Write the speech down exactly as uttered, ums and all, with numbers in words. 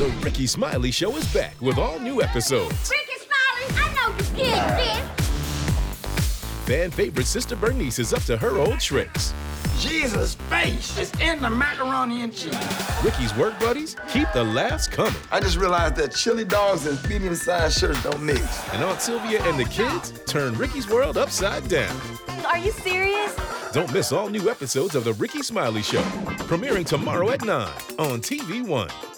The Ricky Smiley Show is back with all new episodes. Ricky Smiley, I know you kids this. Fan favorite Sister Bernice is up to her old tricks. Jesus' face is in the macaroni and cheese. Ricky's work buddies keep the laughs coming. I just realized that chili dogs and medium-sized shirts don't mix. And Aunt Sylvia and the kids turn Ricky's world upside down. Are you serious? Don't miss all new episodes of The Ricky Smiley Show, premiering tomorrow at nine on T V One.